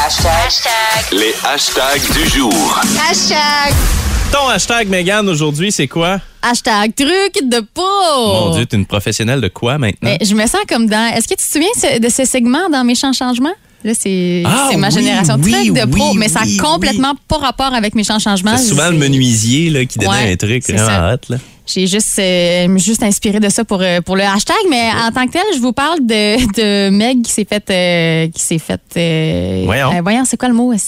Les hashtags du jour. Hashtag. Ton hashtag, Mégane, aujourd'hui, c'est quoi? Hashtag truc de peau. Mon Dieu, t'es une professionnelle de quoi maintenant? Mais je me sens comme dans... Est-ce que tu te souviens de ce segment dans Méchants Changements? Là, c'est ma génération. Truc de pro, mais ça a complètement pas rapport avec Méchants Changements. C'est souvent le menuisier là, qui donnait un truc vraiment hot. Là. J'ai juste inspiré de ça pour le hashtag, mais en tant que tel, je vous parle de Meg qui s'est faite voyons, c'est quoi le mot?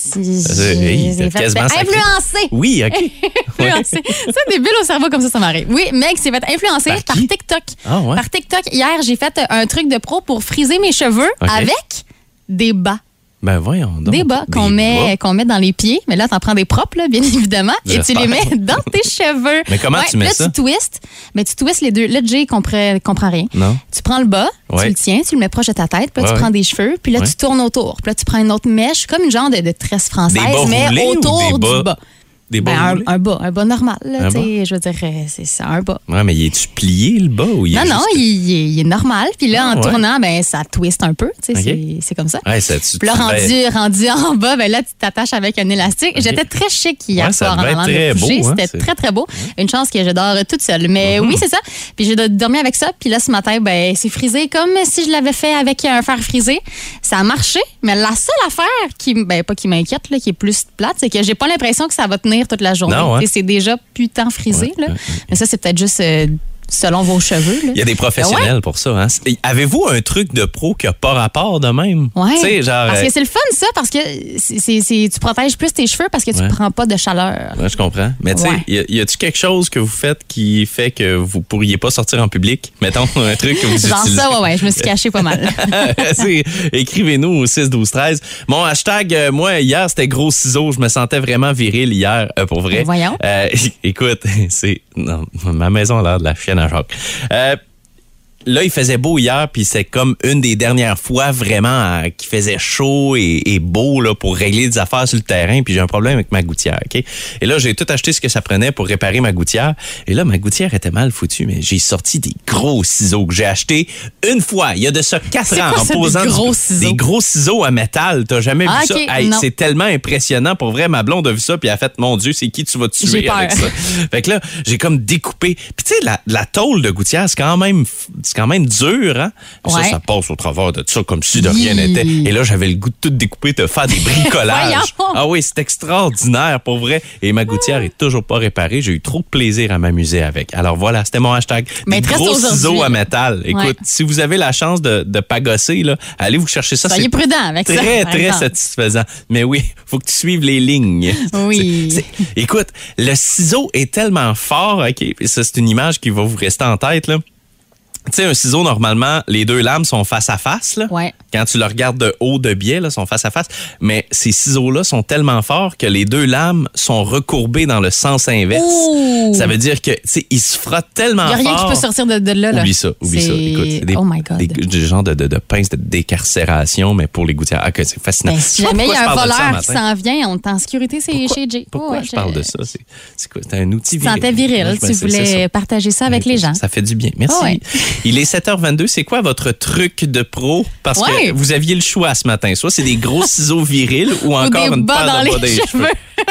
Influencer. Oui, OK. Influencer. Ça, des bulles au cerveau comme ça m'arrive. Oui, Meg s'est fait influencer par TikTok. Ah, ouais? Par TikTok. Hier, j'ai fait un truc de pro pour friser mes cheveux avec des bas. Ben voyons donc. Des bas qu'on met dans les pieds. Mais là, t'en prends des propres, là, bien évidemment. Et tu les mets dans tes cheveux. Mais comment tu mets là, ça? Tu twistes. Mais tu twistes les deux. Là, Jay comprend rien. Non. Tu prends le bas, tu le tiens, tu le mets proche de ta tête. Puis là, tu prends des cheveux. Puis là, tu tournes autour. Puis là, tu prends une autre mèche, comme une genre de tresse française, mais autour du bas. Des bas un bas normal. Là, je veux dire, c'est ça, un bas. Ouais, mais es-tu plié, le bas? Ou il est il est normal. Puis là, en tournant, ça twist un peu. C'est comme ça. Ouais, puis là, rendu en bas, là, tu t'attaches avec un élastique. Okay. J'étais très chic hier soir en allant me coucher. C'était très, très beau. Une chance que je dors toute seule. Mais oui, c'est ça. Puis j'ai dormi avec ça. Puis là, ce matin, c'est frisé comme si je l'avais fait avec un fer frisé. Ça a marché. Mais la seule affaire pas qui m'inquiète, là, qui est plus plate, c'est que j'ai pas l'impression que ça va tenir toute la journée. Non, c'est déjà putain frisé. Là. Mais ça, c'est peut-être juste selon vos cheveux. Là. Il y a des professionnels pour ça. Hein? Avez-vous un truc de pro qui n'a pas rapport de même? Oui. Parce que c'est le fun, ça, parce que tu protèges plus tes cheveux parce que tu ne prends pas de chaleur. Ouais, je comprends. Mais tu sais, y a-tu quelque chose que vous faites qui fait que vous pourriez pas sortir en public? Mettons un truc que vous utilisez. Genre ça, je me suis cachée pas mal. Écrivez-nous au 6-12-13. Mon hashtag, moi, hier, c'était gros ciseaux. Je me sentais vraiment viril hier, pour vrai. Voyons. Écoute, ma maison a l'air de la chienne à Jacques. Là, il faisait beau hier, puis c'est comme une des dernières fois vraiment qu'il faisait chaud et beau là, pour régler des affaires sur le terrain, puis j'ai un problème avec ma gouttière, OK? Et là, j'ai tout acheté ce que ça prenait pour réparer ma gouttière, et là, ma gouttière était mal foutue, mais j'ai sorti des gros ciseaux que j'ai achetés une fois, il y a de ça 4 ans, en posant des gros ciseaux à métal. T'as jamais vu ça? Hey, c'est tellement impressionnant. Pour vrai, ma blonde a vu ça, puis elle a fait, mon Dieu, c'est qui tu vas tuer avec ça? Fait que là, j'ai comme découpé. Puis tu sais, la tôle de gouttière, c'est quand même dur, hein? Ça passe au travers de ça comme si de rien n'était. Et là, j'avais le goût de tout découper, de faire des bricolages. Ah oui, c'est extraordinaire, pour vrai. Et ma gouttière est toujours pas réparée. J'ai eu trop de plaisir à m'amuser avec. Alors voilà, c'était mon hashtag. Des gros ciseaux à métal. Écoute, si vous avez la chance de pagosser, là, allez vous chercher ça. Soyez prudent avec ça. Très, très satisfaisant. Mais oui, faut que tu suives les lignes. Oui. Écoute, le ciseau est tellement fort, OK? Et ça, c'est une image qui va vous rester en tête, là. Tu sais, un ciseau, normalement, les deux lames sont face à face. Là. Ouais. Quand tu le regardes de haut, de biais, là, sont face à face. Mais ces ciseaux-là sont tellement forts que les deux lames sont recourbées dans le sens inverse. Ouh. Ça veut dire que, tu sais, ils se frottent tellement fort. Il n'y a rien qui peut sortir de là. Oublie ça. Écoute, c'est oh my God. des genres de pinces de décarcération, mais pour les gouttières. Ah, c'est fascinant. Ben, si jamais il y a un voleur qui s'en vient, on est en sécurité, c'est chez Jay. Pourquoi je parle de ça? C'est quoi? C'est un outil viril. Tu sentais viril. Tu voulais partager ça avec les gens. Ça fait du bien. Merci. Oh, ouais. Il est 7h22. C'est quoi votre truc de pro? Parce que vous aviez le choix ce matin. Soit c'est des gros ciseaux virils ou encore une paire de bas dans les cheveux.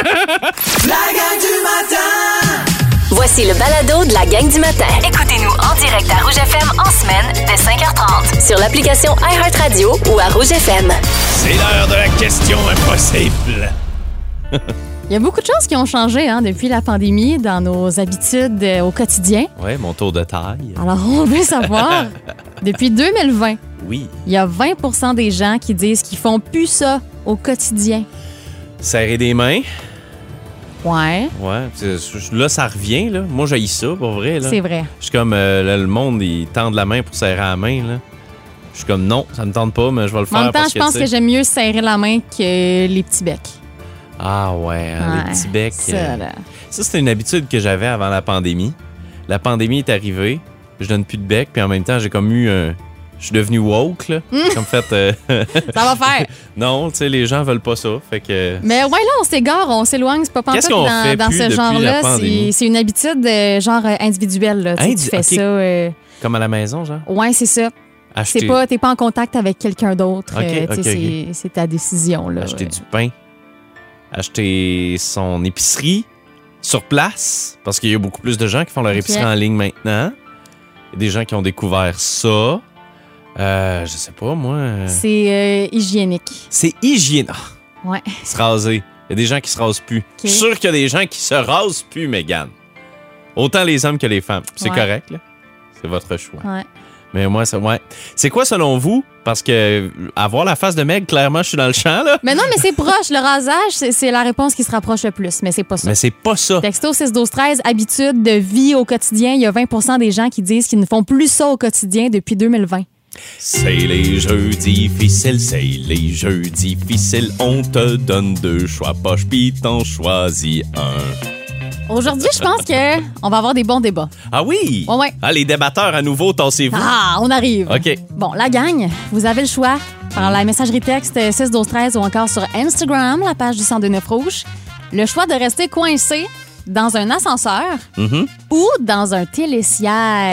La gang du matin! Voici le balado de la gang du matin. Écoutez-nous en direct à Rouge FM en semaine dès 5h30 sur l'application iHeartRadio ou à Rouge FM. C'est l'heure de la question impossible. Il y a beaucoup de choses qui ont changé depuis la pandémie dans nos habitudes au quotidien. Oui, mon tour de taille. Alors, on veut savoir, depuis 2020, il y a 20% des gens qui disent qu'ils font plus ça au quotidien. Serrer des mains. Ouais. Là, ça revient. Là. Moi, j'haïs ça, pour vrai. Là. C'est vrai. Je suis comme, le monde, il tend la main pour serrer la main. Là. Je suis comme, non, ça me tente pas, mais je vais le faire. En même temps, je pense que j'aime mieux serrer la main que les petits becs. Ah ouais, les petits becs. Ça, c'était une habitude que j'avais avant la pandémie. La pandémie est arrivée, je donne plus de bec, puis en même temps, j'ai comme eu un... Je suis devenu woke, là. Comme fait... Ça va faire. Non, tu sais, les gens veulent pas ça, fait que... Mais ouais, là, on s'égare, on s'éloigne, c'est pas pantoute dans ce genre-là. C'est une habitude genre individuelle, là. Tu fais ça... Comme à la maison, genre? Ouais, c'est ça. T'es pas en contact avec quelqu'un d'autre. Okay. C'est ta décision. Là, acheter du pain. Acheter son épicerie sur place. Parce qu'il y a beaucoup plus de gens qui font leur épicerie en ligne maintenant. Il y a des gens qui ont découvert ça. Je sais pas, moi. C'est hygiénique. C'est hygiénique. Ouais. Se raser. Il y a des gens qui se rasent plus. Je suis sûr qu'il y a des gens qui se rasent plus, Mégane. Autant les hommes que les femmes. C'est correct, là. C'est votre choix. Ouais. Mais moi, c'est quoi selon vous? Parce que avoir la face de Meg, clairement, je suis dans le champ, là. Mais non, mais c'est proche. Le rasage, c'est la réponse qui se rapproche le plus. Mais c'est pas ça. Mais c'est pas ça. Texto 6-12-13, habitude de vie au quotidien. Il y a 20% des gens qui disent qu'ils ne font plus ça au quotidien depuis 2020. C'est les jeux difficiles, c'est les jeux difficiles. On te donne 2 choix poche, pis t'en choisis un. Aujourd'hui, je pense qu'on va avoir des bons débats. Ah oui? Ouais. Ah, les débatteurs à nouveau, tassez-vous. Ah, on arrive. OK. Bon, la gang, vous avez le choix par la messagerie texte 6-12-13 ou encore sur Instagram, la page du 102.9 Rouge. Le choix de rester coincé dans un ascenseur ou dans un télésiège.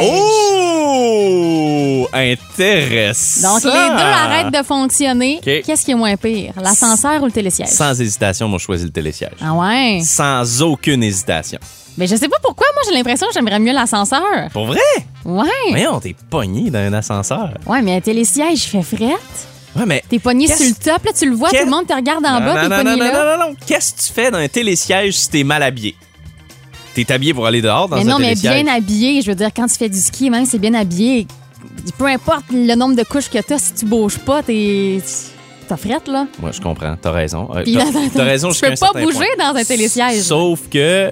Oh! Intéressant! Donc, les deux arrêtent de fonctionner. Okay. Qu'est-ce qui est moins pire, l'ascenseur ou le télésiège? Sans hésitation, moi, je choisis le télésiège. Ah ouais? Sans aucune hésitation. Mais je sais pas pourquoi, moi, j'ai l'impression que j'aimerais mieux l'ascenseur. Pour vrai? Ouais. Mais on t'es pogné dans un ascenseur. Ouais, mais un télésiège, il fait frette. Ouais, mais t'es pogné sur le top, là, tu le vois, tout le monde te regarde en bas, t'es pogné là. Non. Qu'est-ce que tu fais dans un télésiège si t'es mal habillé? T'es habillé pour aller dehors dans un télésiège? Mais bien habillé, je veux dire, quand tu fais du ski, même, c'est bien habillé. Peu importe le nombre de couches que t'as, si tu bouges pas, t'as frette, là. Moi, je comprends. T'as raison. T'as raison jusqu'à un certain point. Tu peux pas bouger dans un télésiège. Sauf que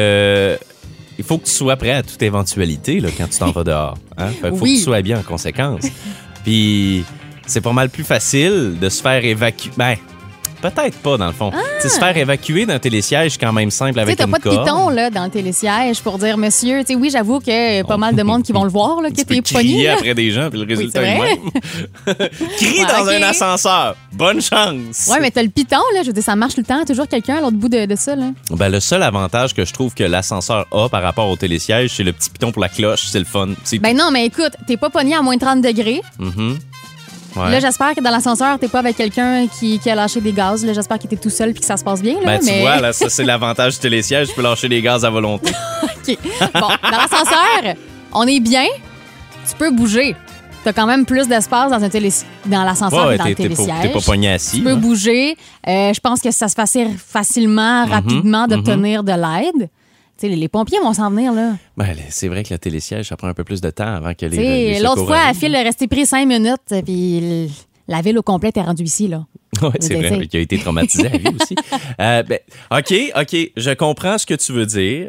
il faut que tu sois prêt à toute éventualité là, quand tu t'en vas dehors. Hein? Faut que tu sois bien en conséquence. Puis c'est pas mal plus facile de se faire évacuer. Ben, peut-être pas, dans le fond. Se faire évacuer d'un télésiège, c'est quand même simple avec une corde. T'as pas de piton là, dans le télésiège pour dire, monsieur, oui, j'avoue que pas mal de monde qui vont le voir, là, que t'es pogné. Crier après des gens, puis le résultat est le même. Crie dans un ascenseur. Bonne chance. Ouais, mais t'as le piton, là. Je veux dire, ça marche tout le temps. Toujours quelqu'un à l'autre bout de ça, là. Ben, le seul avantage que je trouve que l'ascenseur a par rapport au télésiège, c'est le petit piton pour la cloche. C'est le fun. Ben non, mais écoute, t'es pas pogné à moins 30 degrés. Ouais. Là, j'espère que dans l'ascenseur, t'es pas avec quelqu'un qui a lâché des gaz. Là, j'espère qu'il était tout seul puis que ça se passe bien. Là, ben, tu vois, là, ça, c'est l'avantage du télésiège. Tu peux lâcher des gaz à volonté. OK. Bon, dans l'ascenseur, on est bien. Tu peux bouger. T'as quand même plus d'espace dans l'ascenseur que dans le télésiège. T'es pas pogné assis. Tu peux bouger. Je pense que ça se fait assez facilement, rapidement d'obtenir de l'aide. T'sais, les pompiers vont s'en venir, là. Ben, c'est vrai que le télésiège, ça prend un peu plus de temps avant que les l'autre fois, à fil, est resté pris 5 minutes, puis la ville au complet est rendue ici, là. Oui, c'est vrai, qui a été traumatisé à lui aussi. OK, je comprends ce que tu veux dire.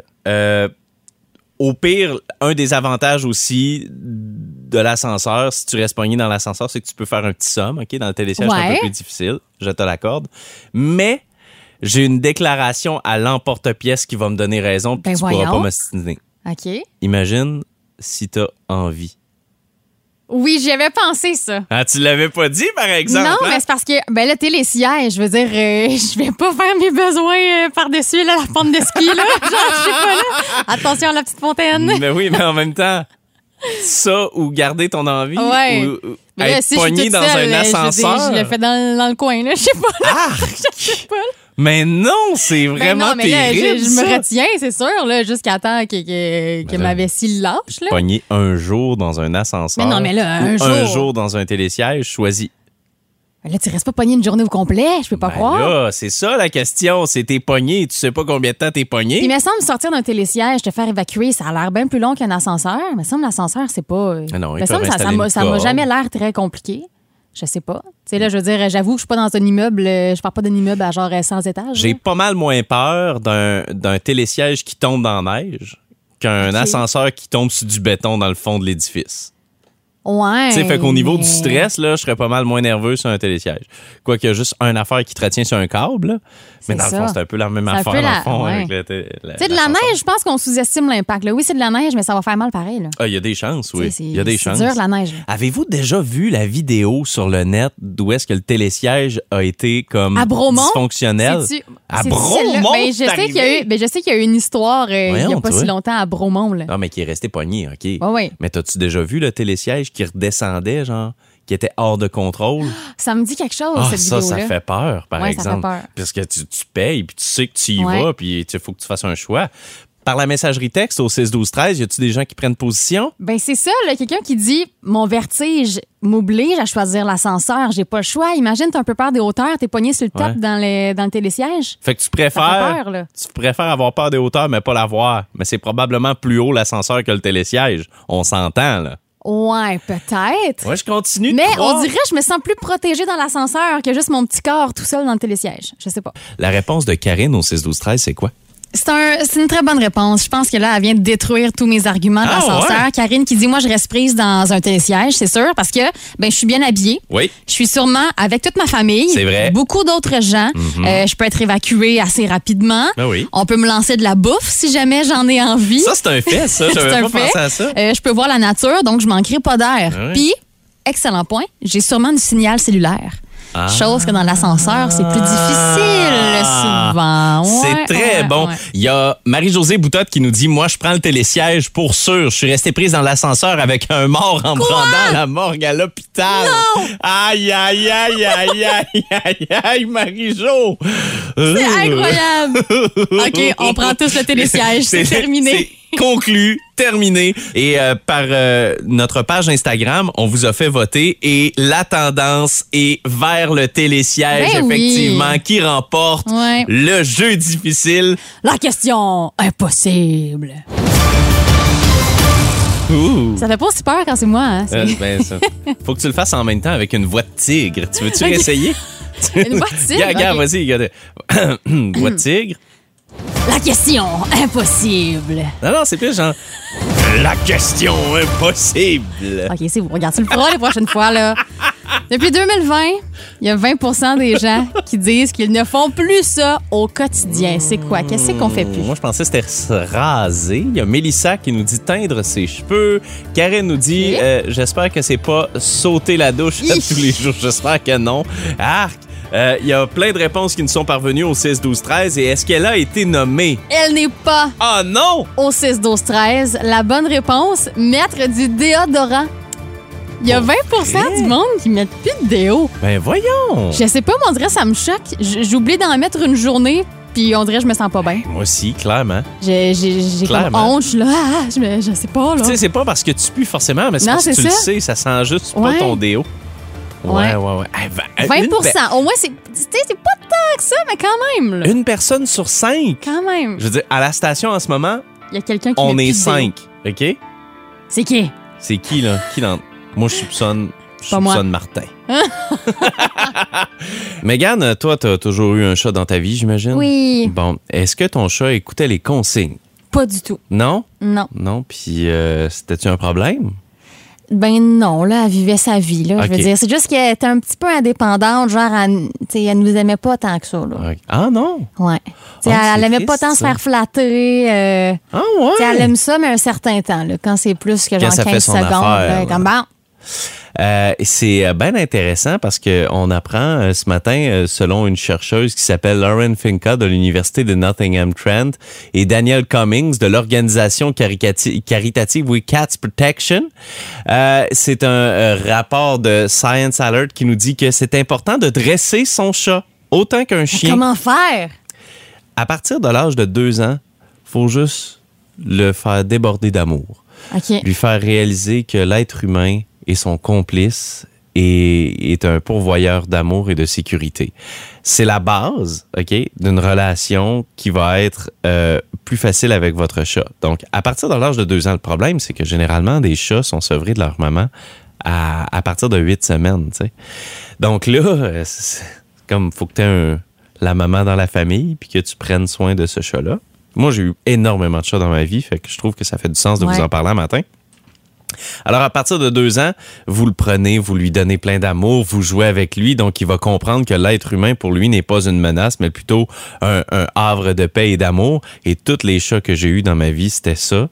Au pire, un des avantages aussi de l'ascenseur, si tu restes pogné dans l'ascenseur, c'est que tu peux faire un petit somme, OK? Dans le télésiège, c'est un peu plus difficile, je te l'accorde. Mais j'ai une déclaration à l'emporte-pièce qui va me donner raison, puis tu pourras pas m'ostiner. OK. Imagine si t'as envie. Oui, j'y avais pensé, ça. Ah, tu l'avais pas dit, par exemple? Non, mais c'est parce que, le télésiège, je veux dire, je vais pas faire mes besoins par-dessus la pente de ski, là. Genre, je sais pas, là. Attention à la petite fontaine. Mais oui, mais en même temps, ça ou garder ton envie, ou être pogné dans un ascenseur. Je le fais dans le coin, là. Je sais pas, là. Je sais pas, là. Mais non, c'est vraiment terrible. Je me retiens, c'est sûr, là, jusqu'à temps que ma vessie lâche. Là. Pogner un jour dans un ascenseur. Mais non, mais là, un jour dans un télésiège, choisis. Là, tu restes pas pogné une journée au complet, je peux pas croire. Là, c'est ça la question, c'est t'es pogné, tu sais pas combien de temps t'es pogné. Il me semble sortir d'un télésiège, te faire évacuer, ça a l'air bien plus long qu'un ascenseur. Il me semble l'ascenseur, c'est pas. Non, ça m'a jamais l'air très compliqué. Je sais pas. Tu sais, là, je veux dire, j'avoue que je suis pas dans un immeuble, je pars pas d'un immeuble à genre 100 étages. J'ai pas mal moins peur d'un télésiège qui tombe dans la neige qu'un ascenseur qui tombe sur du béton dans le fond de l'édifice. Ouais. Tu sais, fait qu'au niveau du stress, là, je serais pas mal moins nerveux sur un télésiège. Quoi qu'il y a juste une affaire qui te retient sur un câble, là. Mais dans le fond, c'est un peu la même affaire, dans le fond, avec tu sais, de la neige, je pense qu'on sous-estime l'impact. Là. Oui, c'est de la neige, mais ça va faire mal pareil. Là. Il y a des chances, oui. Il y a des chances. C'est dur, la neige. Avez-vous déjà vu la vidéo sur le net d'où est-ce que le télésiège a été comme dysfonctionnel? À Bromont? Je sais qu'il y a eu une histoire il y a pas si longtemps à Bromont. Là. Non, mais qui est resté pogné, OK. Oui. Mais t'as-tu déjà vu le télésiège qui redescendait, genre, qui était hors de contrôle. Ça me dit quelque chose, cette ça, vidéo-là. ça fait peur, par exemple. Ça fait peur. Parce que tu payes, puis tu sais que tu y vas, puis il faut que tu fasses un choix. Par la messagerie texte au 6-12-13, y a-tu des gens qui prennent position? Ben c'est ça, là, quelqu'un qui dit « Mon vertige m'oblige à choisir l'ascenseur, j'ai pas le choix. » Imagine, t'as un peu peur des hauteurs, t'es pogné sur le top dans le télésiège. Fait que tu préfères avoir peur des hauteurs, mais pas l'avoir. Mais c'est probablement plus haut l'ascenseur que le télésiège. On s'entend, là. Ouais, peut-être. Ouais, je continue de Mais croire. on dirait que je me sens plus protégée dans l'ascenseur que juste mon petit corps tout seul dans le télésiège. Je sais pas. La réponse de Karine au 6-12-13, c'est quoi? C'est une très bonne réponse. Je pense que là, elle vient de détruire tous mes arguments de l'ascenseur. Ouais. Karine qui dit, moi, je reste prise dans un télésiège, c'est sûr, parce que je suis bien habillée. Oui. Je suis sûrement avec toute ma famille. C'est vrai. Beaucoup d'autres gens. Je peux être évacuée assez rapidement. Ben oui. On peut me lancer de la bouffe si jamais j'en ai envie. Ça, c'est un fait, ça. J'avais pas pensé à ça. Je peux voir la nature, donc je manquerai pas d'air. Ah oui. Puis, excellent point, j'ai sûrement du signal cellulaire. Chose que dans l'ascenseur, c'est plus difficile souvent. C'est très bon. Il y a Marie-Josée Boutotte qui nous dit « Moi, je prends le télésiège pour sûr. Je suis restée prise dans l'ascenseur avec un mort en me rendant à la morgue à l'hôpital. » Non! Aïe, aïe, aïe, aïe, aïe, aïe, aïe, Marie-Jo! C'est incroyable! OK, on prend tous le télésiège. C'est terminé. Conclu, terminé. Et par notre page Instagram, on vous a fait voter et la tendance est vers le télésiège, effectivement, qui remporte le jeu difficile. La question impossible. Ça fait pas aussi peur quand c'est moi. Hein? Ça. Faut que tu le fasses en même temps avec une voix de tigre. Tu veux-tu essayer? Une voix de tigre? Regarde, vas-y. Voix de tigre. La question impossible. Non, c'est plus genre la question impossible. OK, c'est bon. Regarde, tu le feras les prochaines fois, là. Depuis 2020, il y a 20% des gens qui disent qu'ils ne font plus ça au quotidien. C'est quoi? Qu'est-ce qu'on fait plus? Moi, je pensais que c'était se raser. Il y a Mélissa qui nous dit teindre ses cheveux. Karine nous dit j'espère que c'est pas sauter la douche tous les jours. J'espère que non. Arc! Il y a plein de réponses qui nous sont parvenues au 6-12-13. Et est-ce qu'elle a été nommée? Elle n'est pas. Ah non! Au 6-12-13. La bonne réponse, mettre du déodorant. Il y a 20% du monde qui mettent plus de déo. Ben voyons! Je sais pas, mais on dirait que ça me choque. J'oublie d'en mettre une journée, puis on dirait que je me sens pas bien. Moi aussi, clairement. J'ai comme honte, je suis là, je sais pas, là. Tu sais, c'est pas parce que tu pues forcément, mais c'est parce que tu le sais, ça sent juste pas ton déo. Ouais. 20%. Au moins, c'est pas tant que ça, mais quand même. Là. Une personne sur 5. Quand même. Je veux dire, à la station en ce moment, il y a quelqu'un qui on est 5. OK? C'est qui? C'est qui, là? Moi, je soupçonne Martin. Mégane, toi, t'as toujours eu un chat dans ta vie, j'imagine? Oui. Bon, est-ce que ton chat écoutait les consignes? Pas du tout. Non? Non. Non, puis c'était-tu un problème? Ben non, là, elle vivait sa vie, là, je veux dire. C'est juste qu'elle était un petit peu indépendante, genre, elle nous aimait pas tant que ça, là. Ah non? Ouais. Elle aimait pas tant se faire flatter. Ah ouais? Elle aime ça, mais un certain temps, là, quand c'est plus que genre 15 secondes. Affaire, là, comme bon. C'est bien intéressant parce qu'on apprend ce matin, selon une chercheuse qui s'appelle Lauren Finca de l'Université de Nottingham-Trent et Daniel Cummings de l'organisation caritative We Cats Protection. C'est un rapport de Science Alert qui nous dit que c'est important de dresser son chat autant qu'un chien. Comment faire? À partir de l'âge de 2 ans, faut juste le faire déborder d'amour. Okay. Lui faire réaliser que l'être humain et son complice est un pourvoyeur d'amour et de sécurité. C'est la base, OK, d'une relation qui va être plus facile avec votre chat. Donc, à partir de l'âge de 2 ans, le problème, c'est que généralement, des chats sont sevrés de leur maman à partir de 8 semaines, tu sais. Donc là, c'est comme, faut que tu aies la maman dans la famille puis que tu prennes soin de ce chat-là. Moi, j'ai eu énormément de chats dans ma vie, fait que je trouve que ça fait du sens de vous en parler un matin. Alors, à partir de 2 ans, vous le prenez, vous lui donnez plein d'amour, vous jouez avec lui, donc il va comprendre que l'être humain, pour lui, n'est pas une menace, mais plutôt un havre de paix et d'amour. Et tous les chats que j'ai eus dans ma vie, c'était ça.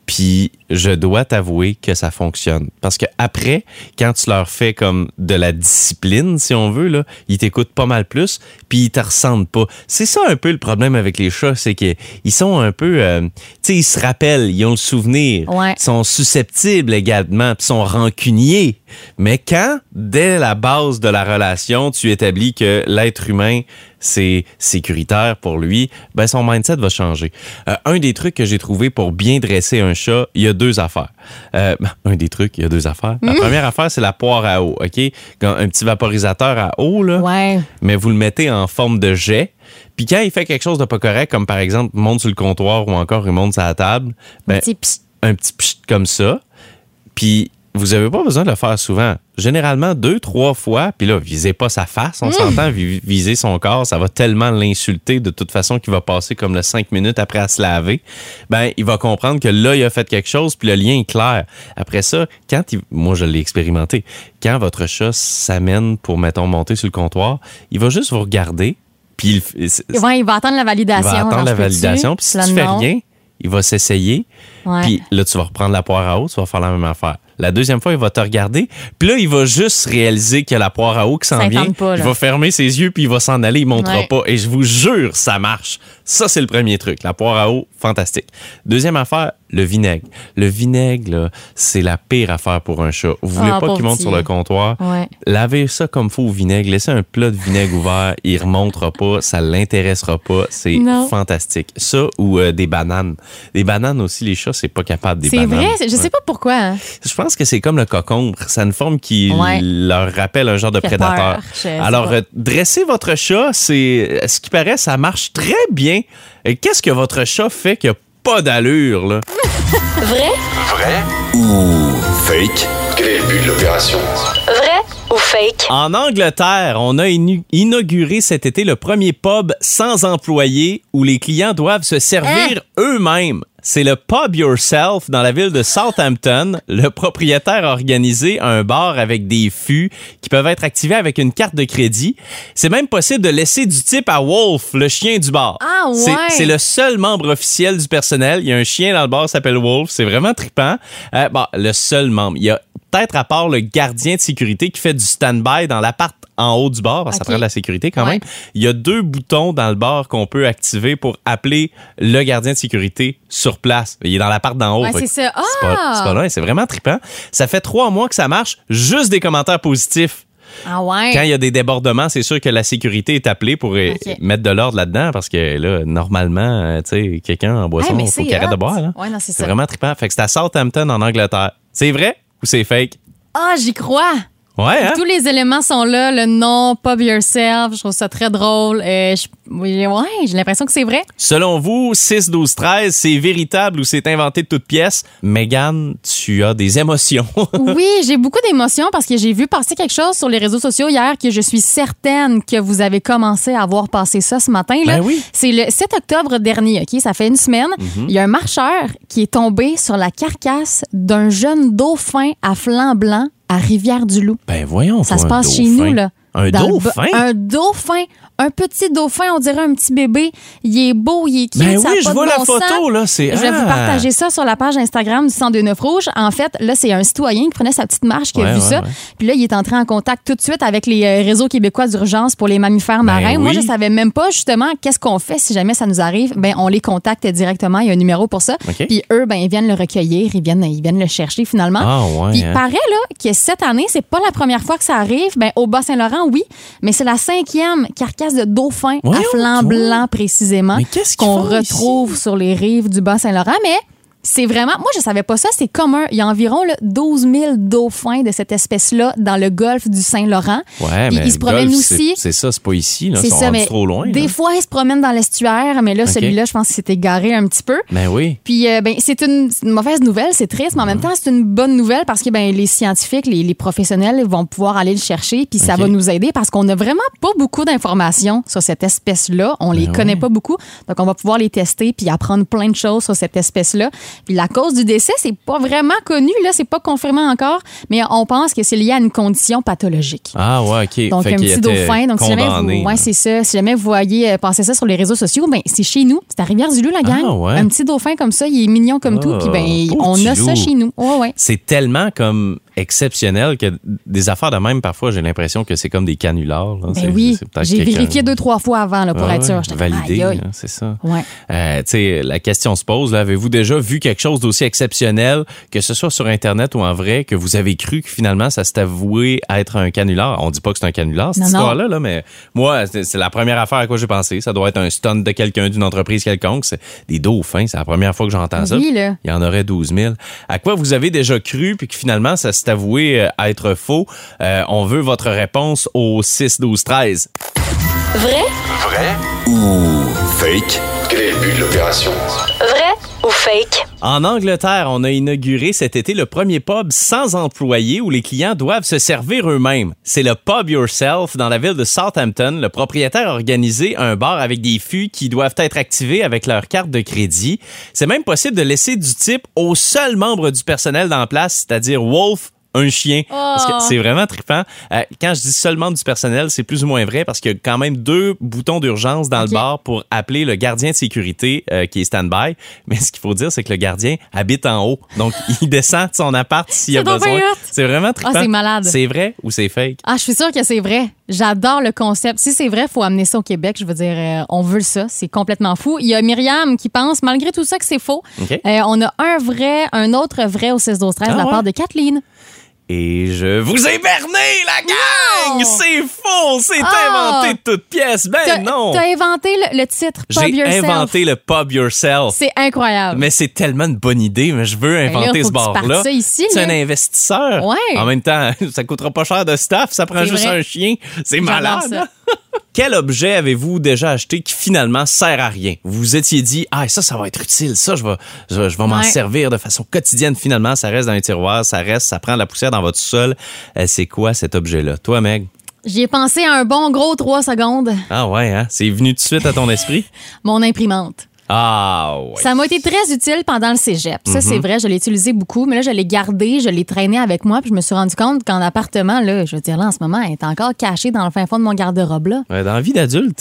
Puis je dois t'avouer que ça fonctionne. Parce que après, quand tu leur fais comme de la discipline, si on veut, là, ils t'écoutent pas mal plus, puis ils te ressentent pas. C'est ça un peu le problème avec les chats, c'est qu'ils sont un peu... tu sais, ils se rappellent, ils ont le souvenir, ils sont susceptibles également, puis sont rancuniers. Mais quand, dès la base de la relation, tu établis que l'être humain, c'est sécuritaire pour lui, ben son mindset va changer. Un des trucs que j'ai trouvé pour bien dresser un chat, il y a 2 affaires. La première affaire, c'est la poire à eau, OK? Un petit vaporisateur à eau, là, mais vous le mettez en forme de jet. Puis quand il fait quelque chose de pas correct, comme par exemple, il monte sur le comptoir ou encore il monte sur la table, ben, un petit pchit comme ça. Puis vous n'avez pas besoin de le faire souvent. Généralement, 2-3 fois, puis là, visez pas sa face, on s'entend, visez son corps, ça va tellement l'insulter de toute façon qu'il va passer comme le 5 minutes après à se laver. Ben, il va comprendre que là, il a fait quelque chose, puis le lien est clair. Après ça, moi, je l'ai expérimenté, quand votre chat s'amène pour, mettons, monter sur le comptoir, il va juste vous regarder, puis il va attendre la validation. Il va attendre la validation, puis si tu fais rien, il va s'essayer, puis là, tu vas reprendre la poire à eau, tu vas faire la même affaire. La deuxième fois, il va te regarder. Puis là, il va juste réaliser qu'il y a la poire à eau qui s'en vient. Il va fermer ses yeux puis il va s'en aller. Il ne montera pas. Et je vous jure, ça marche. Ça, c'est le premier truc. La poire à eau, fantastique. Deuxième affaire, le vinaigre. Le vinaigre, là, c'est la pire affaire pour un chat. Vous voulez pas qu'il monte sur le comptoir? Lavez ça comme il faut au vinaigre. Laissez un plat de vinaigre ouvert. Il ne remontera pas. Ça ne l'intéressera pas. C'est fantastique. Ça ou des bananes. Des bananes aussi, les chats, c'est pas capable des bananes. C'est vrai? Je sais pas pourquoi. Hein. Je pense que c'est comme le cocombre. C'est une forme qui leur rappelle un genre de prédateur. Alors, dressez votre chat, ce qui paraît, ça marche très bien. Qu'est-ce que votre chat fait qui n'a pas d'allure, là? Vrai ou fake? Quel est le but de l'opération? Vrai ou fake? En Angleterre, on a inauguré cet été le premier pub sans employés où les clients doivent se servir eux-mêmes. C'est le Pub Yourself dans la ville de Southampton. Le propriétaire a organisé un bar avec des fûts qui peuvent être activés avec une carte de crédit. C'est même possible de laisser du type à Wolf, le chien du bar. Ah ouais! C'est le seul membre officiel du personnel. Il y a un chien dans le bar qui s'appelle Wolf. C'est vraiment trippant. Le seul membre. Il y a peut-être à part le gardien de sécurité qui fait du stand-by dans l'appart en haut du bar, parce que ça prend de la sécurité quand même. Il y a 2 boutons dans le bar qu'on peut activer pour appeler le gardien de sécurité sur place. Il est dans l'appart d'en haut. C'est ça. C'est pas loin, c'est vraiment trippant. Ça fait 3 mois que ça marche, juste des commentaires positifs. Ah ouais. Quand il y a des débordements, c'est sûr que la sécurité est appelée pour mettre de l'ordre là-dedans, parce que là, normalement, tu sais, quelqu'un en boisson, il faut qu'il arrête de boire. Hein? Ouais, non, c'est vraiment trippant. Fait que c'est à Southampton, en Angleterre. C'est vrai ou c'est fake? Ah, j'y crois. Ouais, hein? Tous les éléments sont là. Le nom, Pub Yourself, je trouve ça très drôle. J'ai l'impression que c'est vrai. Selon vous, 6-12-13, c'est véritable ou c'est inventé de toutes pièces? Mégane, tu as des émotions. Oui, j'ai beaucoup d'émotions parce que j'ai vu passer quelque chose sur les réseaux sociaux hier que je suis certaine que vous avez commencé à voir passer ça ce matin. Là. Ben oui. C'est le 7 octobre dernier, OK? Ça fait une semaine. Il y a un marcheur qui est tombé sur la carcasse d'un jeune dauphin à flanc blanc à Rivière-du-Loup. Ben voyons. Ça se passe chez nous, là. Un dauphin? Un dauphin. Un petit dauphin, on dirait un petit bébé. Il est beau, il est cute. Ben ça oui, a je pas vois de la bon photo, sens. là. Je vais vous partager ça sur la page Instagram du 102.9 Rouge. En fait, là, c'est un citoyen qui prenait sa petite marche, qui a vu ça. Puis là, il est entré en contact tout de suite avec les réseaux québécois d'urgence pour les mammifères marins. Moi, je savais même pas, justement, qu'est-ce qu'on fait si jamais ça nous arrive. Ben, on les contacte directement. Il y a un numéro pour ça. Puis eux, ben, ils viennent le recueillir. Ils viennent le chercher, finalement. Puis il paraît, là, que cette année, c'est pas la première fois que ça arrive. Ben, au Bas-Saint-Laurent, oui. Mais c'est la 5e carcasse de dauphin à flanc blanc, précisément, qu'on retrouve sur les rives du Bas-Saint-Laurent. Mais c'est vraiment... Moi, je savais pas ça. C'est commun. Il y a environ 12 000 dauphins de cette espèce-là dans le golfe du Saint-Laurent. Ouais, mais ils se promènent aussi. C'est ça, c'est pas ici. Là, c'est ça, mais trop loin. Des fois, ils se promènent dans l'estuaire, mais là, celui-là, je pense qu'il s'est égaré un petit peu. Ben oui. Puis, c'est une mauvaise nouvelle, c'est triste, mais en même temps, c'est une bonne nouvelle parce que les scientifiques, les professionnels vont pouvoir aller le chercher, puis ça va nous aider parce qu'on n'a vraiment pas beaucoup d'informations sur cette espèce-là. On les connaît pas beaucoup, donc on va pouvoir les tester puis apprendre plein de choses sur cette espèce-là. Puis la cause du décès, c'est pas vraiment connu, là, c'est pas confirmé encore, mais on pense que c'est lié à une condition pathologique. Ah ouais, OK. Donc, un petit dauphin. Donc, c'est ça. Si jamais vous voyez passer ça sur les réseaux sociaux, ben c'est chez nous. C'est à Rivière-du-Loup, la gang. Un petit dauphin comme ça, il est mignon comme tout. Puis, ben, on a ça chez nous. C'est tellement comme exceptionnel que des affaires de même, parfois, j'ai l'impression que c'est comme des canulars. Là. Ben oui, j'ai vérifié 2-3 fois avant là, pour être sûr. J'étais validé, hein, c'est ça. Ouais. Tu sais, la question se pose, là, avez-vous déjà vu quelque chose d'aussi exceptionnel, que ce soit sur Internet ou en vrai, que vous avez cru que finalement, ça s'est avoué être un canular? On dit pas que c'est un canular, cette histoire-là, là, mais moi, c'est la première affaire à quoi j'ai pensé. Ça doit être un stunt de quelqu'un, d'une entreprise quelconque. C'est des dauphins, c'est la première fois que j'entends ça. Oui, là. Il y en aurait 12 000. À quoi vous avez déjà cru, puis que finalement, ça s'est avoué être faux? On veut votre réponse au 6-12-13. Vrai ou fake? Quel est le but de l'opération? Vrai ou fake? En Angleterre, on a inauguré cet été le premier pub sans employés où les clients doivent se servir eux-mêmes. C'est le Pub Yourself dans la ville de Southampton. Le propriétaire a organisé un bar avec des fûts qui doivent être activés avec leur carte de crédit. C'est même possible de laisser du type au seul membre du personnel dans place, c'est-à-dire Wolf, un chien. Parce que c'est vraiment trippant. Quand je dis seulement du personnel, c'est plus ou moins vrai parce qu'il y a quand même 2 boutons d'urgence dans le bar pour appeler le gardien de sécurité qui est stand-by. Mais ce qu'il faut dire, c'est que le gardien habite en haut. Donc, il descend de son appart s'il y a besoin. C'est vraiment trippant. C'est malade. C'est vrai ou c'est fake? Je suis sûre que c'est vrai. J'adore le concept. Si c'est vrai, il faut amener ça au Québec. Je veux dire, on veut ça. C'est complètement fou. Il y a Myriam qui pense, malgré tout ça, que c'est faux. Okay. On a un autre vrai au 6-12-13 de la part de Kathleen. Et je vous ai berné, la gang! Non! C'est faux! C'est inventé de toutes pièces! Non! T'as inventé le titre Pub Yourself. J'ai inventé le Pub Yourself. C'est incroyable. Mais c'est tellement une bonne idée, mais je veux inventer ce bar-là. C'est un investisseur. Ouais. En même temps, ça coûtera pas cher de staff, ça prend juste un chien. C'est malade. Ça. Quel objet avez-vous déjà acheté qui finalement sert à rien? Vous vous étiez dit, ça va être utile, ça, je vais m'en servir de façon quotidienne. Finalement, ça reste dans les tiroirs, ça prend de la poussière dans votre sol. C'est quoi cet objet-là? Toi, Meg? J'y ai pensé un bon gros 3 secondes. Ah ouais, hein? C'est venu tout de suite à ton esprit? Mon imprimante. Ah ouais. Ça m'a été très utile pendant le cégep. Ça, c'est vrai, je l'ai utilisé beaucoup, mais là, je l'ai gardé, je l'ai traîné avec moi, puis je me suis rendu compte qu'en appartement, là, je veux dire, là, en ce moment, elle est encore cachée dans le fin fond de mon garde-robe, là. Ouais, dans la vie d'adulte,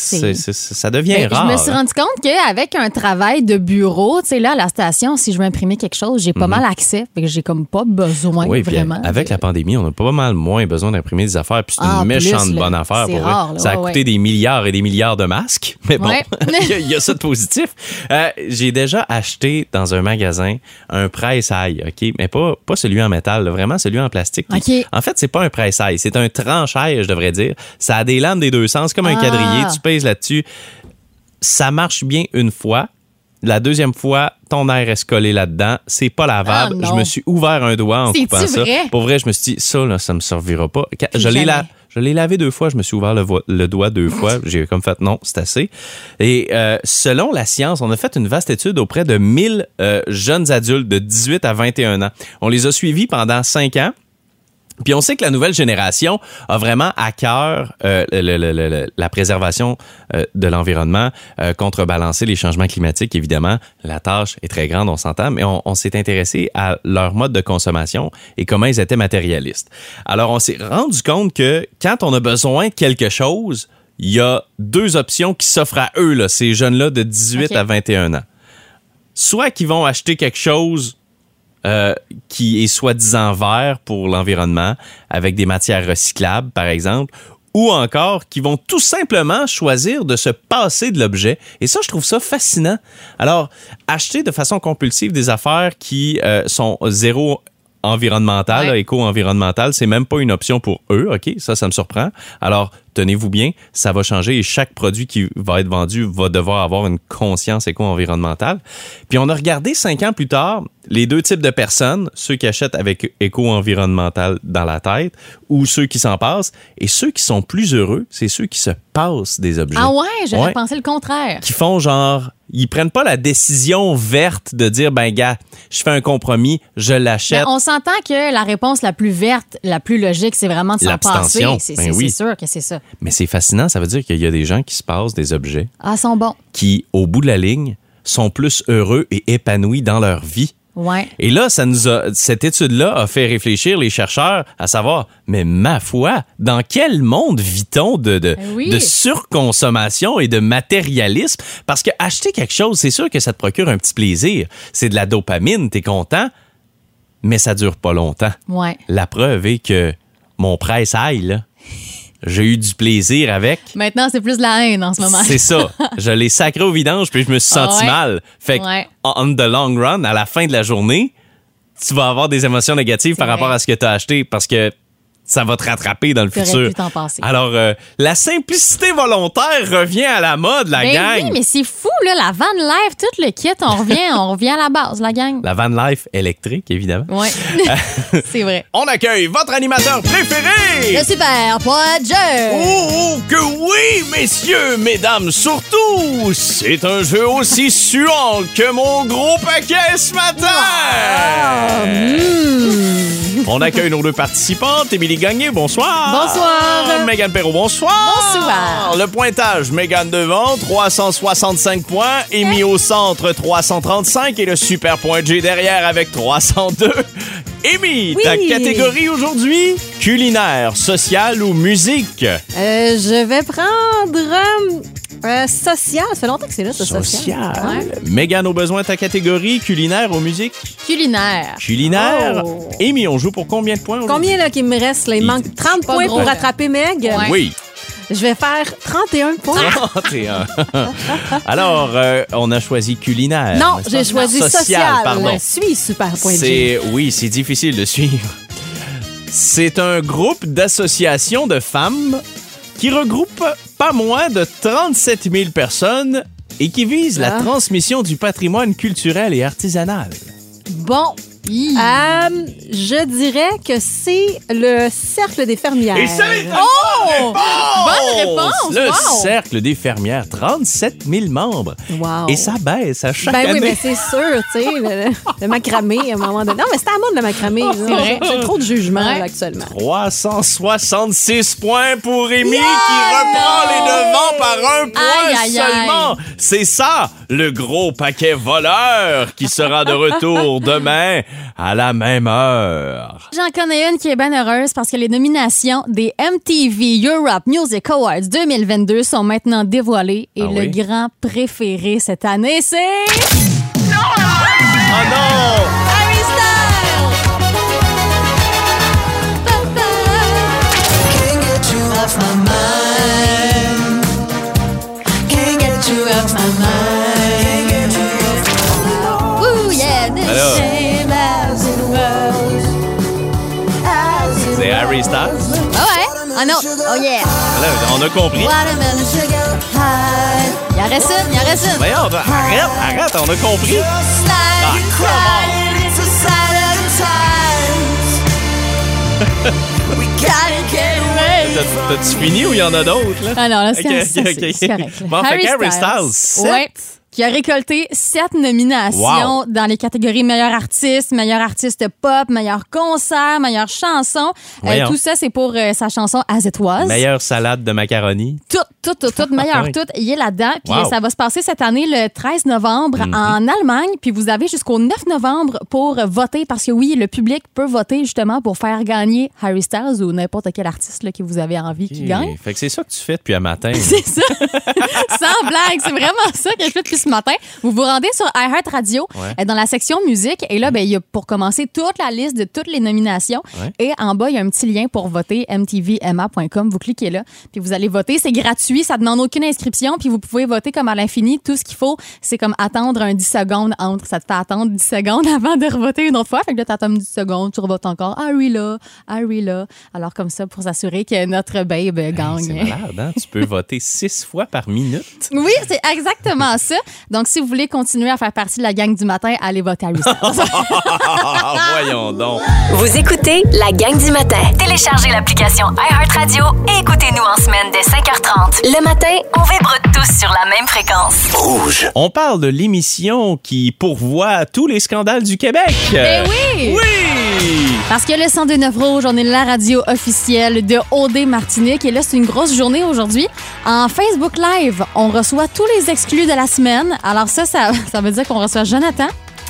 ça devient rare. Je me suis rendu compte qu'avec un travail de bureau, tu sais, là, à la station, si je veux imprimer quelque chose, j'ai pas mal accès, fait que j'ai comme pas besoin, vraiment. Avec la pandémie, on a pas mal moins besoin d'imprimer des affaires, puis c'est une méchante bonne affaire pour rare, ça a coûté des milliards et des milliards de masques, mais bon, il y a ça de positif. J'ai déjà acheté dans un magasin un presse-ail, OK? Mais pas celui en métal, là, vraiment celui en plastique. Okay. En fait, c'est pas un presse-ail, c'est un tranche-ail, je devrais dire. Ça a des lames des deux sens, comme un quadrillé. Tu pèses là-dessus. Ça marche bien une fois. La deuxième fois, ton air est collé là-dedans. C'est pas lavable. Je me suis ouvert un doigt en coupant ça. Vrai? Pour vrai, je me suis dit, ça, là, ça me servira pas. Je l'ai lavé 2 fois, je me suis ouvert le doigt 2 fois. J'ai comme fait, non, c'est assez. Et selon la science, on a fait une vaste étude auprès de 1000 jeunes adultes de 18 à 21 ans. On les a suivis pendant 5 ans. Puis on sait que la nouvelle génération a vraiment à cœur la préservation de l'environnement, contrebalancer les changements climatiques, évidemment. La tâche est très grande, on s'entend, mais on s'est intéressé à leur mode de consommation et comment ils étaient matérialistes. Alors, on s'est rendu compte que quand on a besoin de quelque chose, il y a 2 options qui s'offrent à eux, là, ces jeunes-là de 18 à 21 ans. Soit qu'ils vont acheter quelque chose qui est soi-disant vert pour l'environnement, avec des matières recyclables, par exemple, ou encore qui vont tout simplement choisir de se passer de l'objet. Et ça, je trouve ça fascinant. Alors, acheter de façon compulsive des affaires qui sont zéro environnementales, éco-environnementales, c'est même pas une option pour eux, OK? Ça me surprend. Alors, tenez-vous bien, ça va changer et chaque produit qui va être vendu va devoir avoir une conscience éco-environnementale. Puis on a regardé 5 ans plus tard les 2 types de personnes, ceux qui achètent avec éco-environnemental dans la tête ou ceux qui s'en passent. Et ceux qui sont plus heureux, c'est ceux qui se passent des objets. Ah ouais, j'aurais pensé le contraire. Qui font genre, ils prennent pas la décision verte de dire, ben gars, je fais un compromis, je l'achète. Mais on s'entend que la réponse la plus verte, la plus logique, c'est vraiment de s'en passer. C'est sûr que c'est ça. Mais c'est fascinant, ça veut dire qu'il y a des gens qui se passent des objets. Sont bons. Qui, au bout de la ligne, sont plus heureux et épanouis dans leur vie Ouais. Et là, cette étude-là a fait réfléchir les chercheurs à savoir, mais ma foi, dans quel monde vit-on de surconsommation et de matérialisme? Parce que acheter quelque chose, c'est sûr que ça te procure un petit plaisir. C'est de la dopamine, t'es content, mais ça dure pas longtemps. Ouais. La preuve est que mon presse-ail, là, j'ai eu du plaisir avec. Maintenant, c'est plus de la haine en ce moment. C'est ça. Je l'ai sacré au vidange, puis je me suis senti mal. Fait que, on the long run, à la fin de la journée, tu vas avoir des émotions négatives par rapport à ce que tu as acheté parce que ça va te rattraper dans le futur. Pu t'en passer. Alors, la simplicité volontaire revient à la mode, la gang. Oui, mais c'est fou, là, la van life, tout le kit, on revient à la base, la gang. La van life électrique, évidemment. Oui, c'est vrai. On accueille votre animateur préféré! Le super Podger! Oh, que oui, messieurs, mesdames, surtout! C'est un jeu aussi suant que mon gros paquet ce matin! On accueille nos deux participantes, Émilie Gagné, bonsoir. Bonsoir. Mégane Perrault, bonsoir. Bonsoir. Le pointage, Mégane devant, 365 points. Émi au centre, 335. Et le super point G derrière avec 302. Émi, ta catégorie aujourd'hui, culinaire, social ou musique? Je vais prendre... social. Ça fait longtemps que c'est là, ça, social. Mégane, au besoin, ta catégorie, culinaire ou musique? Culinaire. Culinaire. Émi, on joue pour combien de points aujourd'hui? Combien là qu'il me reste? Là? Il manque 30 points pour rattraper Meg. Ouais. Oui. Je vais faire 31 points. 31. Alors, on a choisi culinaire. Non, j'ai choisi social. Pardon. Suis super point G. Oui, c'est difficile de suivre. C'est un groupe d'associations de femmes qui regroupe pas moins de 37 000 personnes et qui vise la transmission du patrimoine culturel et artisanal. Bon, je dirais que c'est le Cercle des fermières. Et c'est bonne réponse! Le Cercle des fermières, 37 000 membres. Wow. Et ça baisse à chaque année. Oui, mais c'est sûr, tu sais, le macramé, à un moment donné. Non, mais c'est à la mode, le macramé. C'est vrai. J'ai trop de jugement là, actuellement. 366 points pour Rémi qui reprend les devants par un point seulement. C'est ça, le gros paquet voleur qui sera de retour demain à la même heure. J'en connais une qui est bien heureuse parce que les nominations des MTV Europe Music Awards 2022 sont maintenant dévoilées et le grand préféré cette année, c'est... Oh non! Harry Styles! Can't get you off my mind. Can't get you off my mind. Can't get you off my mind. Ooh, yeah, this same as it was. C'est Harry Styles? Ah ouais? Ah non! Oh yeah! Là, on a compris. Watermelon sugar high. Il en reste une. Voyons, arrête, on a compris. T'as-tu fini ou il y en a d'autres? Là? Ah non, là, c'est correct. Bon, fait Harry Styles, 7. Qui a récolté 7 nominations dans les catégories meilleur artiste pop, meilleur concert, meilleure chanson. Tout ça, c'est pour sa chanson As It Was. Meilleure salade de macaroni. Tout, meilleur tout. Il est là-dedans. Puis ça va se passer cette année le 13 novembre en Allemagne. Puis vous avez jusqu'au 9 novembre pour voter parce que oui, le public peut voter justement pour faire gagner Harry Styles ou n'importe quel artiste là, que vous avez envie qui gagne. Fait que c'est ça que tu fais depuis un matin. C'est ça. Sans blague. C'est vraiment ça que je fais depuis ce matin. Vous vous rendez sur iHeartRadio dans la section musique et là, il y a pour commencer toute la liste de toutes les nominations et en bas, il y a un petit lien pour voter, mtvma.com. Vous cliquez là, puis vous allez voter. C'est gratuit, ça ne demande aucune inscription, puis vous pouvez voter comme à l'infini. Tout ce qu'il faut, c'est comme attendre un 10 secondes entre. Ça te fait attendre 10 secondes avant de revoter une autre fois. Fait que là, tu attends 10 secondes, tu revotes encore. Harry là. Alors comme ça, pour s'assurer que notre babe gagne. C'est malade, hein? Tu peux voter 6 fois par minute. Oui, c'est exactement ça. Donc, si vous voulez continuer à faire partie de la gang du matin, allez voter Harry Styles. Voyons donc. Vous écoutez la gang du matin. Téléchargez l'application iHeartRadio et écoutez-nous en semaine dès 5h30. Le matin, on vibre tous sur la même fréquence. Rouge. On parle de l'émission qui pourvoit tous les scandales du Québec. Ben oui! Oui! Parce que le 102.9 Rouge, on est la radio officielle de OD Martinique. Et là, c'est une grosse journée aujourd'hui. En Facebook Live, on reçoit tous les exclus de la semaine. Alors ça veut dire qu'on reçoit Jonathan,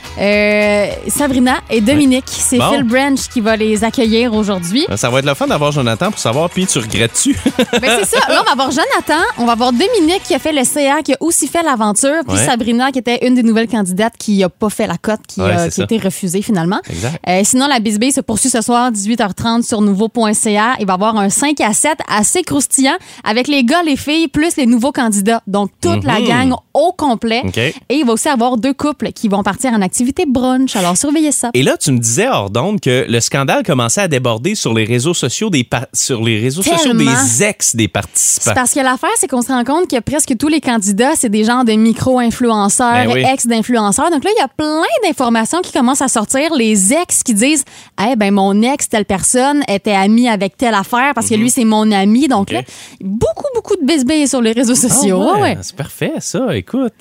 Sabrina et Dominique. C'est Phil Branch qui va les accueillir aujourd'hui. Ça va être le fun d'avoir Jonathan pour savoir, puis tu regrettes-tu? Ben, c'est ça. Là, on va avoir Jonathan, on va avoir Dominique qui a fait le CA, qui a aussi fait l'aventure, puis Sabrina qui était une des nouvelles candidates qui n'a pas fait la cote, qui a été refusée finalement. Sinon, la bisbille se poursuit ce soir, 18h30 sur nouveau.ca. Il va y avoir un 5 à 7 assez croustillant avec les gars, les filles, plus les nouveaux candidats. Donc, toute la gang au complet. Et il va aussi avoir 2 couples qui vont partir en activité brunch. Alors, surveillez ça. Et là, tu me disais, hors d'onde, que le scandale commençait à déborder sur les réseaux sociaux des ex des participants. C'est parce que l'affaire, c'est qu'on se rend compte que presque tous les candidats, c'est des genres de micro-influenceurs, ex-d'influenceurs. Donc là, il y a plein d'informations qui commencent à sortir. Les ex qui disent « Eh ben mon ex, telle personne, était amie avec telle affaire parce que lui, c'est mon ami. » Donc là, beaucoup de bisbilles sur les réseaux sociaux. C'est parfait, ça. Écoute.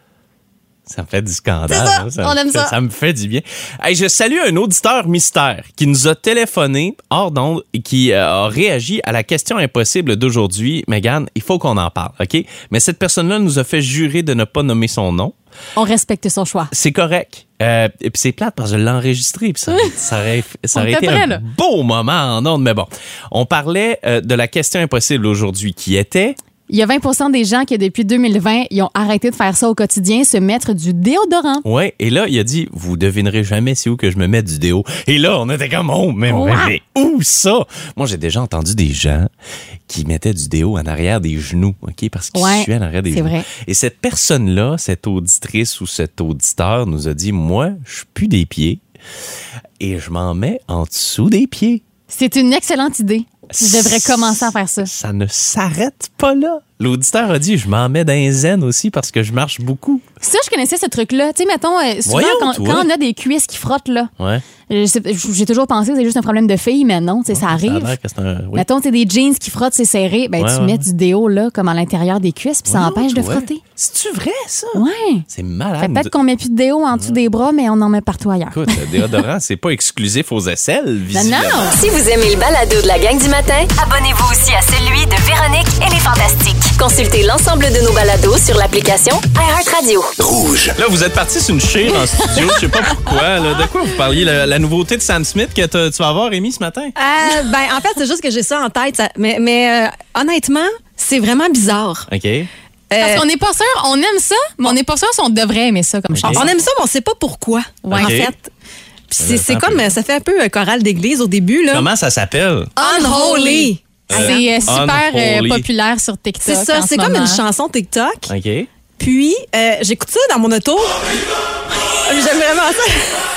Ça me fait du scandale. On aime ça. Ça me fait du bien. Hey, je salue un auditeur mystère qui nous a téléphoné hors d'onde et qui a réagi à la question impossible d'aujourd'hui. Mégane, il faut qu'on en parle, OK? Mais cette personne-là nous a fait jurer de ne pas nommer son nom. On respecte son choix. C'est correct. Et puis c'est plate parce que je l'ai enregistré. Puis ça aurait été un beau moment en onde. Mais bon, on parlait de la question impossible aujourd'hui qui était... Il y a 20% des gens qui, depuis 2020, ils ont arrêté de faire ça au quotidien, se mettre du déodorant. Oui, et là, il a dit, vous devinerez jamais c'est où que je me mets du déo. Et là, on était comme, mais où ça? Moi, j'ai déjà entendu des gens qui mettaient du déo en arrière des genoux, OK? Parce qu'ils suaient en arrière des genoux. Vrai. Et cette personne-là, cette auditrice ou cet auditeur nous a dit, moi, je pue des pieds et je m'en mets en dessous des pieds. C'est une excellente idée. Je devrais commencer à faire ça. Ça ne s'arrête pas là. L'auditeur a dit, je m'en mets dans les zen aussi parce que je marche beaucoup. Ça, je connaissais ce truc-là. Tu sais, mettons, souvent, quand on a des cuisses qui frottent, là, j'ai toujours pensé que c'est juste un problème de fille, mais non, ça arrive. Mettons, tu des jeans qui frottent, c'est serré. Ben, tu mets du déo, là, comme à l'intérieur des cuisses, puis ça empêche de frotter. C'est-tu vrai, ça? Ouais. C'est malade. Peut-être qu'on met plus de déo en dessous des bras, mais on en met partout ailleurs. Écoute, le déodorant, c'est pas exclusif aux aisselles, visiblement. Non. Si vous aimez le balado de la gang du matin, abonnez-vous aussi à celui de Véronique et les Fantastiques. Consultez l'ensemble de nos balados sur l'application iHeartRadio. Rouge. Là, vous êtes partis sur une chire en studio. Je sais pas pourquoi. Là. De quoi vous parliez? La nouveauté de Sam Smith que tu vas avoir, Rémi, ce matin? En fait, c'est juste que j'ai ça en tête. Mais honnêtement, c'est vraiment bizarre. OK. Parce qu'on n'est pas sûr, on aime ça, mais on n'est pas sûr si on devrait aimer ça comme chose. On aime ça, mais on ne sait pas pourquoi, en fait. C'est comme, ça fait un peu chorale d'église au début. Là. Comment ça s'appelle? Unholy. C'est super populaire sur TikTok. C'est ça, c'est comme une chanson TikTok. OK. Puis, j'écoute ça dans mon auto. J'aime vraiment ça.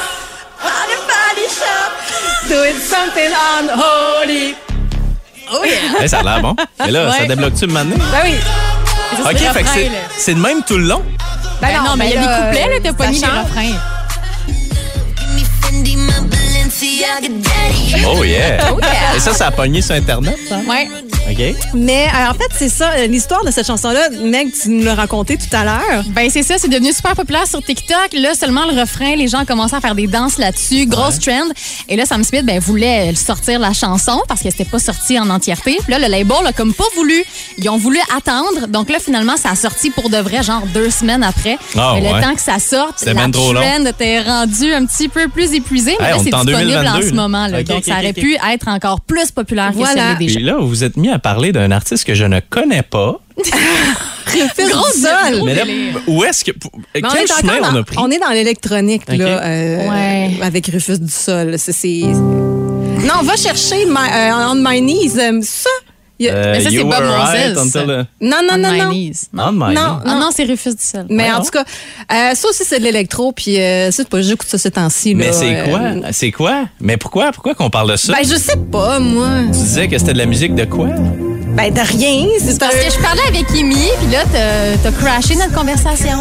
Doing something unholy. Oh yeah! Hey, ça a l'air bon. Et là, ça débloque-tu maintenant? Ben oui. OK, fait que c'est de même tout le long? Ben non, mais il y a des couplets, là, t'as pas mis les refrains. Oh yeah! Et ça a pogné sur Internet, ça? Ouais. OK. Mais en fait, c'est ça, l'histoire de cette chanson-là, Meg, tu nous l'as raconté tout à l'heure. Ben c'est ça, c'est devenu super populaire sur TikTok. Là, seulement le refrain, les gens ont commencé à faire des danses là-dessus, grosse trend. Et là, Sam Smith voulait sortir la chanson parce qu'elle s'était pas sortie en entièreté. Puis là, le label a comme pas voulu. Ils ont voulu attendre. Donc là, finalement, ça a sorti pour de vrai, genre 2 semaines après. Mais le temps que ça sorte, la trend était rendue un petit peu plus épuisée. Mais là, c'est disponible en ce moment. Là. Donc, ça aurait pu être encore plus populaire que celui des gens. Et là, vous vous êtes mis à parler d'un artiste que je ne connais pas. Gros sol! Mais là, où est-ce que... Quel chemin on a pris? On est dans l'électronique, là, avec Rufus du Sol. Non, on va chercher On My Knees. Ça... mais ça, c'est Bob Moses. Non, c'est Rufus du Sol. Mais en tout cas, ça aussi, c'est de l'électro. Puis, c'est pas, j'écoute ça ces temps-ci. Mais c'est quoi? Mais pourquoi qu'on parle de ça? Ben, je sais pas, moi. Tu disais que c'était de la musique de quoi? Ben, de rien. C'est parce que je parlais avec Amy, puis là, t'as crashé notre conversation.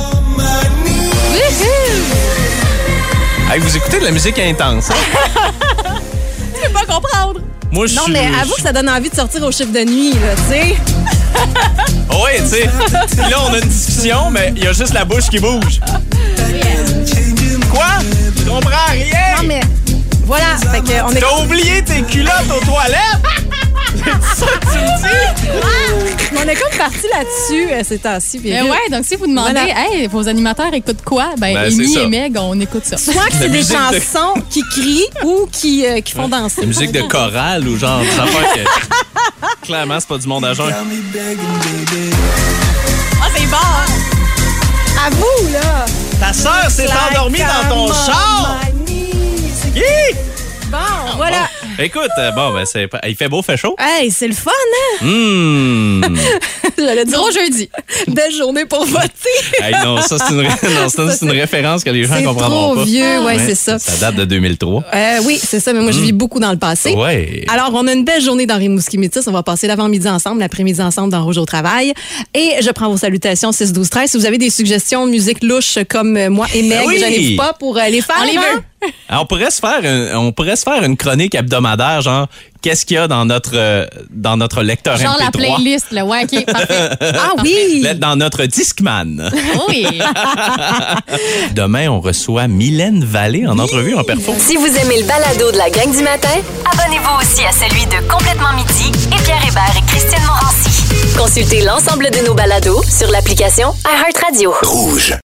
Hey, vous écoutez de la musique intense. Hein? Tu peux pas comprendre. Moi, non, mais avoue que ça donne envie de sortir au chiffre de nuit, là, tu sais. Oui, tu sais. Puis là, on a une discussion, mais il y a juste la bouche qui bouge. Quoi? Tu comprends rien? Non, mais voilà. Fait que T'as oublié tes culottes aux toilettes? On est comme parti là-dessus ces temps-ci. Mais ouais, donc si vous demandez, hey, vos animateurs écoutent quoi? Ben Amy et Meg, on écoute ça. Soit que c'est des chansons qui crient ou qui font danser. La musique de chorale ou genre des affaires que clairement, c'est pas du monde à jeun. Ah, c'est bon! À vous, là! Ta sœur s'est endormie dans ton char! Bon, voilà. Écoute, il fait beau, fait chaud. Hey, c'est le fun, hein? J'allais dire gros jeudi. Belle journée pour voter. Hey, non, ça, c'est une référence que les gens comprendront pas. C'est trop vieux, ouais, c'est ça. Ça date de 2003. Oui, c'est ça, mais moi, je vis beaucoup dans le passé. Ouais. Alors, on a une belle journée dans Rimouski Métis. On va passer l'avant-midi ensemble, l'après-midi ensemble dans Rouge au travail. Et je prends vos salutations 6-12-13. Si vous avez des suggestions de musique louche comme moi et Meg, je n'ai pas pour les faire. On les veut. Alors, on pourrait se faire une chronique hebdomadaire, genre qu'est-ce qu'il y a dans notre lecteur genre MP3. Genre la playlist, là. Ouais, OK, parfait. Ah oui! Dans notre Discman. Oui. Demain, on reçoit Mylène Vallée en entrevue en perfo. Si vous aimez le balado de la gang du matin, abonnez-vous aussi à celui de Complètement Midi et Pierre Hébert et Christine Morancy. Consultez l'ensemble de nos balados sur l'application iHeartRadio. Rouge.